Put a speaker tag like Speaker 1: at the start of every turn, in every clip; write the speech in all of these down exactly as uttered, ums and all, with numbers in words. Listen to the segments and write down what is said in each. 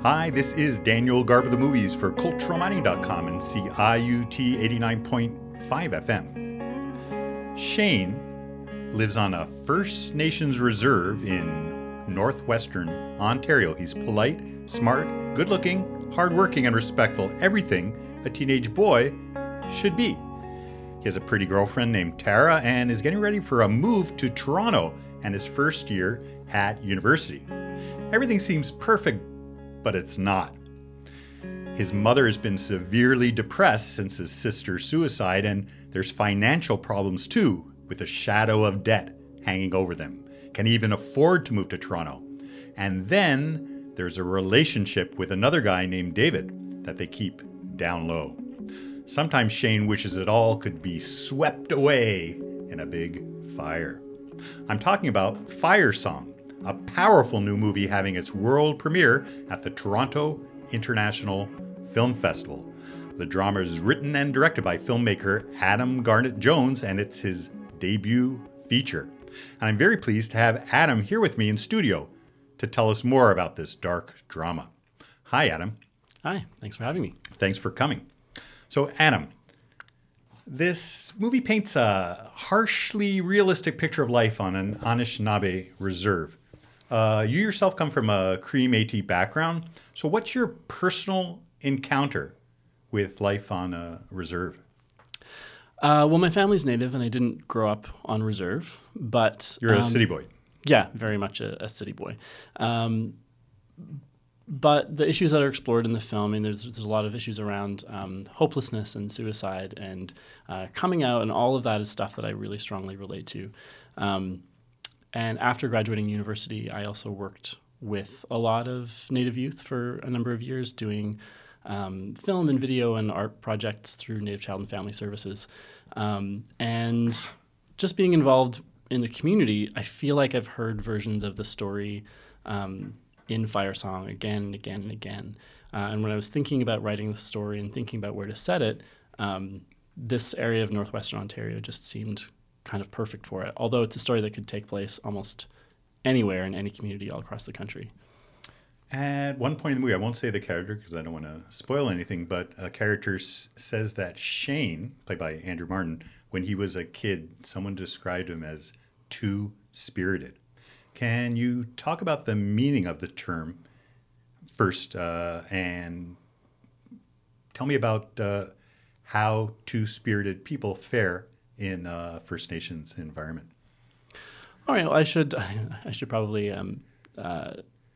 Speaker 1: Hi, this is Daniel Garb of the Movies for cultural mining dot com and C I U T eighty-nine point five F M. Shane lives on a First Nations reserve in northwestern Ontario. He's polite, smart, good-looking, hardworking, and respectful. Everything a teenage boy should be. He has a pretty girlfriend named Tara and is getting ready for a move to Toronto and his first year at university. Everything seems perfect, but it's not. His mother has been severely depressed since his sister's suicide, and there's financial problems too, with a shadow of debt hanging over them. Can he even afford to move to Toronto? And then there's a relationship with another guy named David that they keep down low. Sometimes Shane wishes it all could be swept away in a big fire. I'm talking about Fire Song, a powerful new movie having its world premiere at the Toronto International Film Festival. The drama is written and directed by filmmaker Adam Garnett Jones, and it's his debut feature. And I'm very pleased to have Adam here with me in studio to tell us more about this dark drama. Hi, Adam.
Speaker 2: Hi, thanks for having me.
Speaker 1: Thanks for coming. So, Adam, this movie paints a harshly realistic picture of life on an Anishinaabe reserve. Uh, you yourself come from a Cree Métis background. So what's your personal encounter with life on a reserve?
Speaker 2: Uh, well, my family's Native, and I didn't grow up on reserve, but...
Speaker 1: You're
Speaker 2: um,
Speaker 1: a city boy.
Speaker 2: Yeah, very much a, a city boy. Um, but the issues that are explored in the film, I mean, there's, there's a lot of issues around um, hopelessness and suicide and uh, coming out, and all of that is stuff that I really strongly relate to. Um, And after graduating university, I also worked with a lot of Native youth for a number of years, doing um, film and video and art projects through Native Child and Family Services. Um, and just being involved in the community, I feel like I've heard versions of the story um, in Fire Song again and again and again. Uh, and when I was thinking about writing the story and thinking about where to set it, um, this area of northwestern Ontario just seemed kind of perfect for it, although it's a story that could take place almost anywhere in any community all across the country.
Speaker 1: At one point in the movie, I won't say the character because I don't want to spoil anything, but a character s- says that Shane, played by Andrew Martin, when he was a kid, someone described him as two-spirited. Can you talk about the meaning of the term first, uh, and tell me about uh, how two-spirited people fare in uh, First Nations environment?
Speaker 2: All right. Well, I should I should probably um, uh,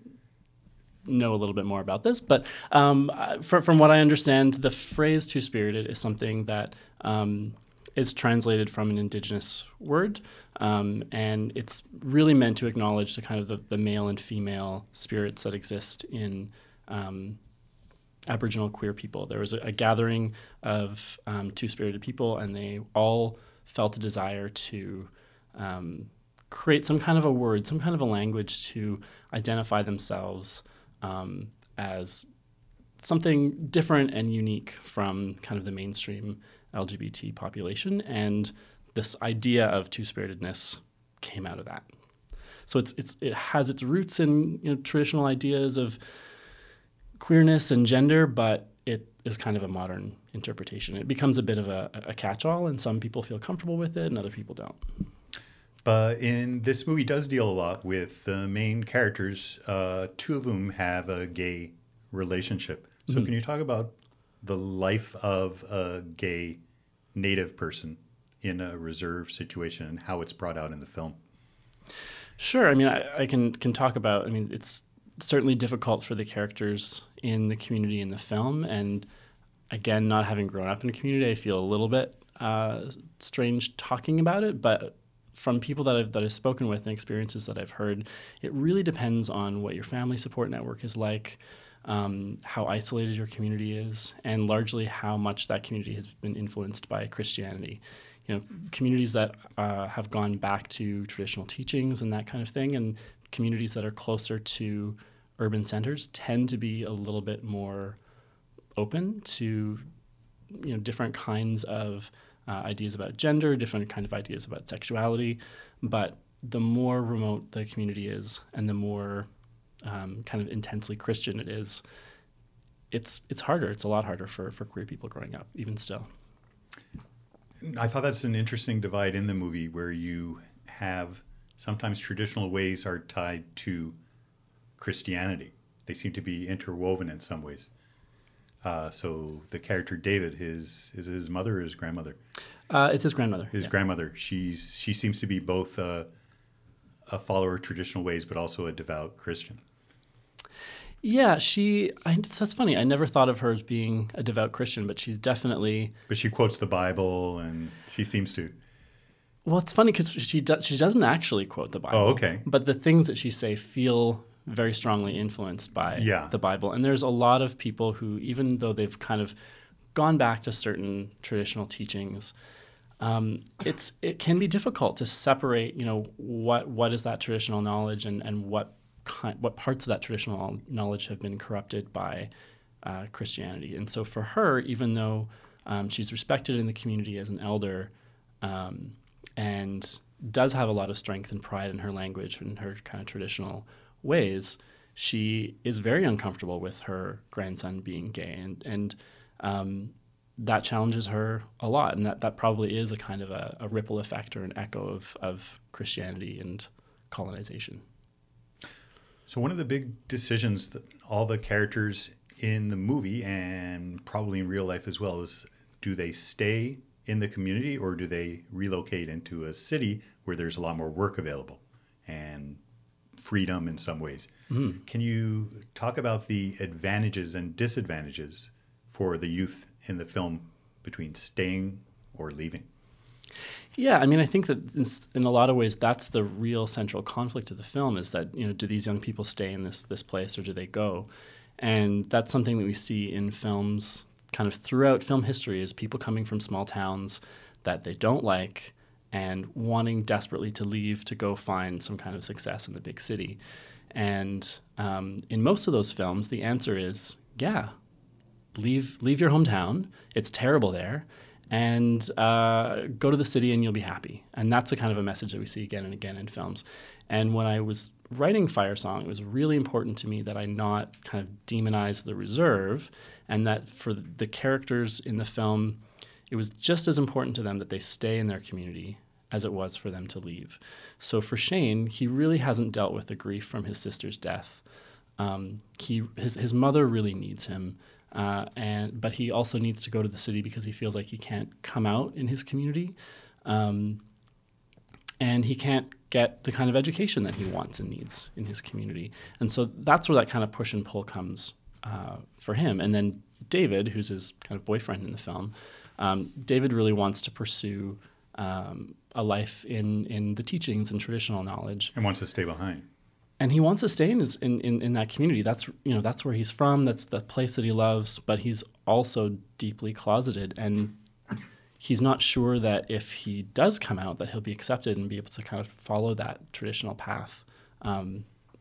Speaker 2: know a little bit more about this, but um, for, from what I understand, the phrase "two-spirited" is something that um, is translated from an Indigenous word, um, and it's really meant to acknowledge the kind of the, the male and female spirits that exist in um, Aboriginal queer people. There was a, a gathering of um, two-spirited people, and they all felt a desire to um, create some kind of a word, some kind of a language to identify themselves um, as something different and unique from kind of the mainstream L G B T population. And this idea of two-spiritedness came out of that. So it's it's it has its roots in, you know, traditional ideas of queerness and gender, but it is kind of a modern interpretation. It becomes a bit of a, a catch-all, and some people feel comfortable with it and other people don't.
Speaker 1: But in this movie does deal a lot with the main characters, uh, two of whom have a gay relationship. So mm-hmm. Can you talk about the life of a gay Native person in a reserve situation and how it's brought out in the film?
Speaker 2: Sure. I mean, I, I can, can talk about, I mean, it's certainly difficult for the characters in the community in the film, and again, not having grown up in a community, I feel a little bit uh, strange talking about it, but from people that I've, that I've spoken with and experiences that I've heard, it really depends on what your family support network is like, um, how isolated your community is, and largely how much that community has been influenced by Christianity. You know, communities that uh, have gone back to traditional teachings and that kind of thing, and communities that are closer to urban centers tend to be a little bit more open to, you know, different kinds of uh, ideas about gender, different kind of ideas about sexuality. But the more remote the community is, and the more um, kind of intensely Christian it is, it's it's harder. It's a lot harder for, for queer people growing up, even still.
Speaker 1: I thought that's an interesting divide in the movie where you have sometimes traditional ways are tied to Christianity. They seem to be interwoven in some ways. Uh, so the character David, his is it his mother or his grandmother?
Speaker 2: Uh, it's his grandmother.
Speaker 1: His
Speaker 2: yeah.
Speaker 1: grandmother. She's she seems to be both a, a follower of traditional ways, but also a devout Christian.
Speaker 2: Yeah, she. I, that's funny. I never thought of her as being a devout Christian, but she's definitely.
Speaker 1: But she quotes the Bible, and she seems to.
Speaker 2: Well, it's funny because she does. She doesn't actually quote the Bible.
Speaker 1: Oh, okay.
Speaker 2: But the things that she say feel very strongly influenced by
Speaker 1: yeah.
Speaker 2: the Bible, and there's a lot of people who, even though they've kind of gone back to certain traditional teachings, um, it's it can be difficult to separate. You know, what what is that traditional knowledge, and and what. What parts of that traditional knowledge have been corrupted by uh, Christianity. And so for her, even though um, she's respected in the community as an elder um, and does have a lot of strength and pride in her language and her kind of traditional ways, she is very uncomfortable with her grandson being gay. And, and um, that challenges her a lot. And that, that probably is a kind of a, a ripple effect or an echo of, of Christianity and colonization.
Speaker 1: So one of the big decisions that all the characters in the movie and probably in real life as well is, do they stay in the community or do they relocate into a city where there's a lot more work available and freedom in some ways? Mm-hmm. Can you talk about the advantages and disadvantages for the youth in the film between staying or leaving?
Speaker 2: Yeah, I mean, I think that in, in a lot of ways, that's the real central conflict of the film is that, you know, do these young people stay in this this place or do they go? And that's something that we see in films kind of throughout film history is people coming from small towns that they don't like and wanting desperately to leave to go find some kind of success in the big city. And um, in most of those films, the answer is, yeah, leave leave your hometown. It's terrible there. And uh, go to the city and you'll be happy. And that's the kind of a message that we see again and again in films. And when I was writing Fire Song, it was really important to me that I not kind of demonize the reserve, and that for the characters in the film, it was just as important to them that they stay in their community as it was for them to leave. So for Shane, he really hasn't dealt with the grief from his sister's death. Um, he his, his mother really needs him. Uh, and but he also needs to go to the city because he feels like he can't come out in his community, um, and he can't get the kind of education that he wants and needs in his community. And so that's where that kind of push and pull comes uh, for him. And then David, who's his kind of boyfriend in the film, um, David really wants to pursue um, a life in in the teachings and traditional knowledge,
Speaker 1: and wants to stay behind.
Speaker 2: And he wants to stay in, his, in, in in that community. That's you know that's where he's from. That's the place that he loves. But he's also deeply closeted, and he's not sure that if he does come out, that he'll be accepted and be able to kind of follow that traditional path, um,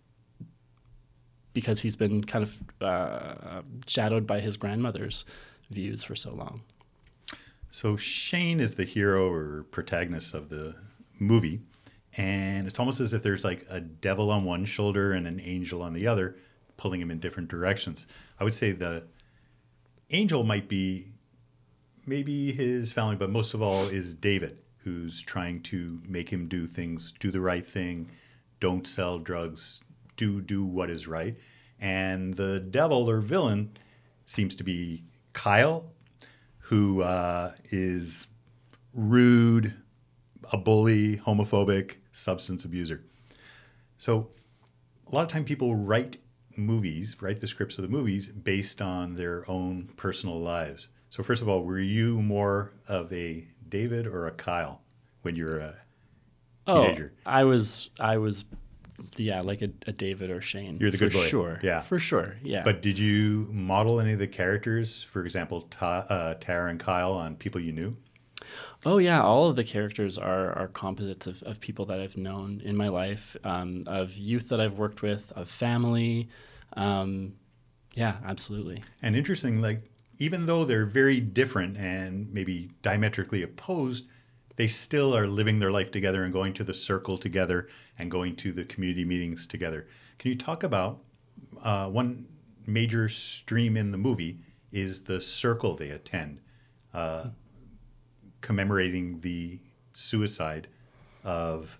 Speaker 2: because he's been kind of uh, shadowed by his grandmother's views for so long.
Speaker 1: So Shane is the hero or protagonist of the movie. And it's almost as if there's like a devil on one shoulder and an angel on the other, pulling him in different directions. I would say the angel might be maybe his family, but most of all is David, who's trying to make him do things, do the right thing, don't sell drugs, do do what is right. And the devil or villain seems to be Kyle, who uh, is rude, a bully, homophobic, substance abuser. So a lot of time people write movies, write the scripts of the movies based on their own personal lives. So first of all, were you more of a David or a Kyle when you were a teenager?
Speaker 2: Oh, I was, I was, yeah, like a, a David or Shane.
Speaker 1: You're the good
Speaker 2: for
Speaker 1: boy.
Speaker 2: Sure.
Speaker 1: Yeah.
Speaker 2: For sure, yeah.
Speaker 1: But did you model any of the characters, for example, Ta- uh, Tara and Kyle, on people you knew?
Speaker 2: Oh, yeah. All of the characters are, are composites of, of people that I've known in my life, um, of youth that I've worked with, of family. Um, yeah, absolutely.
Speaker 1: And interesting, like, even though they're very different and maybe diametrically opposed, they still are living their life together and going to the circle together and going to the community meetings together. Can you talk about uh, one major stream in the movie is the circle they attend, uh, commemorating the suicide of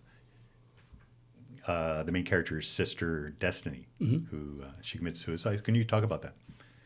Speaker 1: uh, the main character's sister, Destiny, mm-hmm. who uh, she commits suicide. Can you talk about that?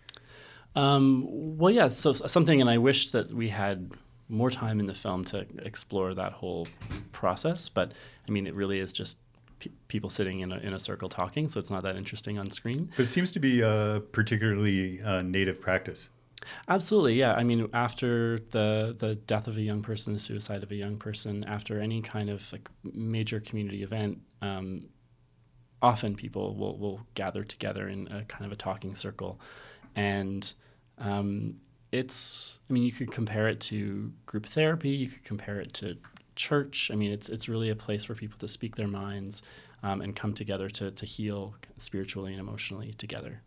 Speaker 2: Um, well, yeah, so something, and I wish that we had more time in the film to explore that whole process, but I mean, it really is just pe- people sitting in a, in a circle talking, so it's not that interesting on screen.
Speaker 1: But it seems to be a particularly uh, native practice.
Speaker 2: Absolutely, yeah. I mean, after the the death of a young person, the suicide of a young person, after any kind of like major community event, um, often people will, will gather together in a kind of a talking circle. And um, it's, I mean, you could compare it to group therapy, you could compare it to church. I mean, it's it's really a place for people to speak their minds um, and come together to, to heal spiritually and emotionally together.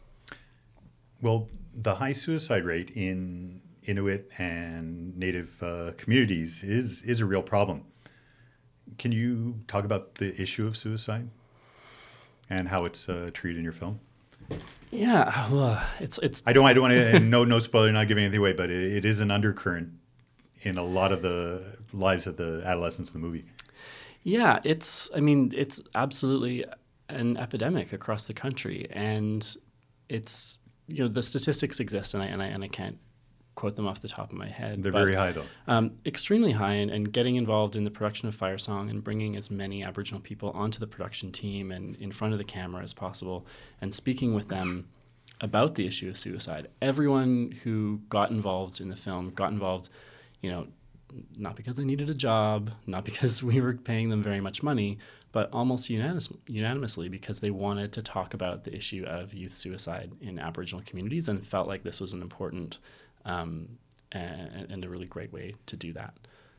Speaker 1: Well, the high suicide rate in Inuit and Native uh, communities is is a real problem. Can you talk about the issue of suicide and how it's uh, treated in your film?
Speaker 2: Yeah, well, it's it's.
Speaker 1: I don't. I don't want to. And no, no spoiler. Not giving anything away, but it, it is an undercurrent in a lot of the lives of the adolescents in the movie.
Speaker 2: Yeah, it's. I mean, it's absolutely an epidemic across the country, and it's. You know, the statistics exist, and I and I and I can't quote them off the top of my head.
Speaker 1: They're
Speaker 2: but,
Speaker 1: very high, though.
Speaker 2: Um, extremely high, and, and getting involved in the production of Firesong and bringing as many Aboriginal people onto the production team and in front of the camera as possible, and speaking with them about the issue of suicide. Everyone who got involved in the film got involved, you know, not because they needed a job, not because we were paying them very much money, but almost unanimous, unanimously because they wanted to talk about the issue of youth suicide in Aboriginal communities and felt like this was an important um, and, and a really great way to do that.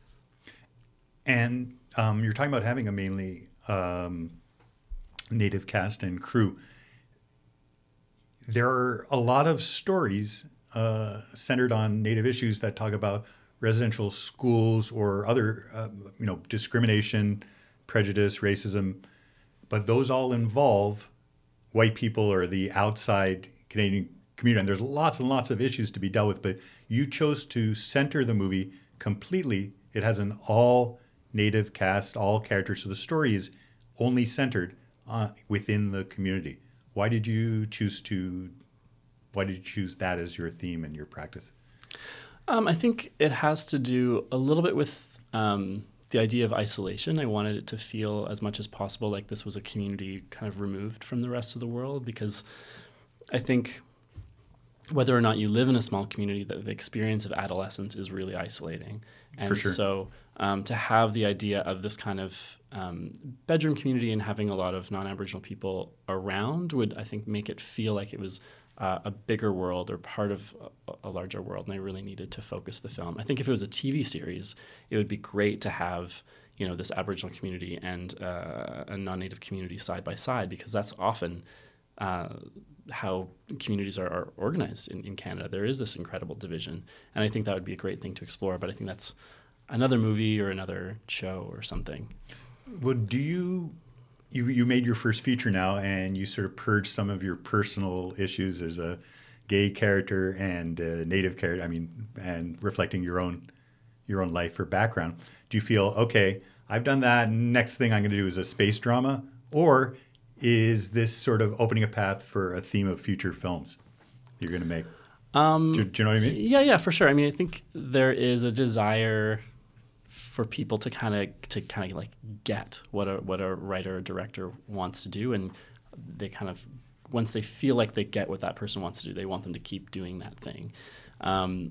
Speaker 1: And um, you're talking about having a mainly um, Native cast and crew. There are a lot of stories uh, centered on Native issues that talk about residential schools or other, uh, you know, discrimination, prejudice, racism, but those all involve white people or the outside Canadian community. And there's lots and lots of issues to be dealt with, but you chose to center the movie completely. It has an all Native cast, all characters. So the story is only centered uh, within the community. Why did you choose to, why did you choose that as your theme and your practice?
Speaker 2: Um, I think it has to do a little bit with um, the idea of isolation. I wanted it to feel as much as possible like this was a community kind of removed from the rest of the world, because I think whether or not you live in a small community, the, the experience of adolescence is really isolating. And
Speaker 1: For sure.
Speaker 2: so um, to have the idea of this kind of um, bedroom community and having a lot of non-Aboriginal people around would, I think, make it feel like it was Uh, a bigger world or part of a, a larger world, and I really needed to focus the film. I think if it was a T V series, it would be great to have, you know, this Aboriginal community and uh, a non-Native community side by side, because that's often uh, how communities are, are organized in, in Canada. There is this incredible division, and I think that would be a great thing to explore, but I think that's another movie or another show or something.
Speaker 1: Well, do you... You you made your first feature now, and you sort of purged some of your personal issues. There's a gay character and a Native character. I mean, and reflecting your own your own life or background. Do you feel, okay, I've done that. Next thing I'm going to do is a space drama, or is this sort of opening a path for a theme of future films you're going to make? Um, do, do you know what I mean?
Speaker 2: Yeah, yeah, for sure. I mean, I think there is a desire for people to kind of to kind of like get what a what a writer or director wants to do, and they kind of, once they feel like they get what that person wants to do, they want them to keep doing that thing. Um,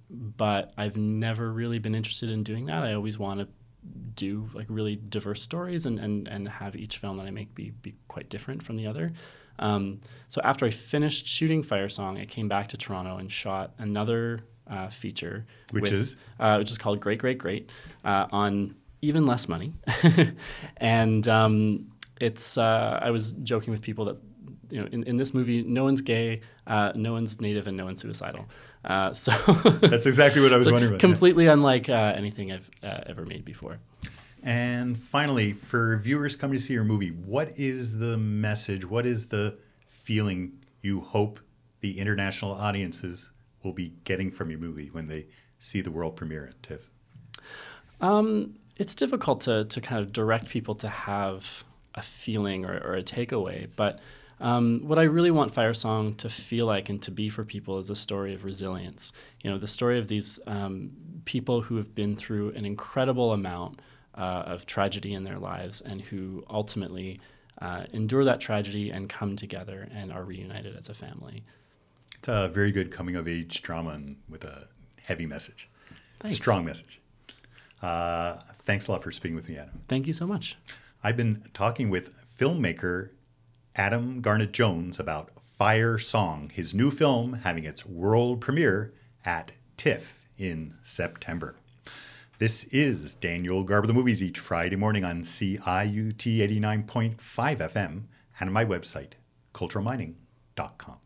Speaker 2: but I've never really been interested in doing that. I always want to do like really diverse stories and, and, and have each film that I make be be quite different from the other. Um, so after I finished shooting Firesong, I came back to Toronto and shot another Uh, feature,
Speaker 1: which
Speaker 2: with,
Speaker 1: is
Speaker 2: uh, which is called Great Great Great, uh, on even less money, and um, it's. Uh, I was joking with people that you know, in, in this movie, no one's gay, uh, no one's native, and no one's suicidal. Uh, so
Speaker 1: that's exactly what I was
Speaker 2: so
Speaker 1: wondering about.
Speaker 2: Completely yeah. unlike uh, anything I've uh, ever made before.
Speaker 1: And finally, for viewers coming to see your movie, what is the message? What is the feeling you hope the international audiences will be getting from your movie when they see the world premiere at TIFF?
Speaker 2: Um, it's difficult to to kind of direct people to have a feeling or, or a takeaway, but um, what I really want Firesong to feel like and to be for people is a story of resilience. You know, the story of these um, people who have been through an incredible amount uh, of tragedy in their lives and who ultimately uh, endure that tragedy and come together and are reunited as a family.
Speaker 1: It's a very good coming-of-age drama and with a heavy message.
Speaker 2: Thanks.
Speaker 1: Strong message. Uh, thanks a lot for speaking with me, Adam.
Speaker 2: Thank you so much.
Speaker 1: I've been talking with filmmaker Adam Garnett-Jones about Firesong, his new film having its world premiere at TIFF in September. This is Daniel Garber the Movies each Friday morning on C I U T eighty-nine point five F M and on my website, cultural mining dot com.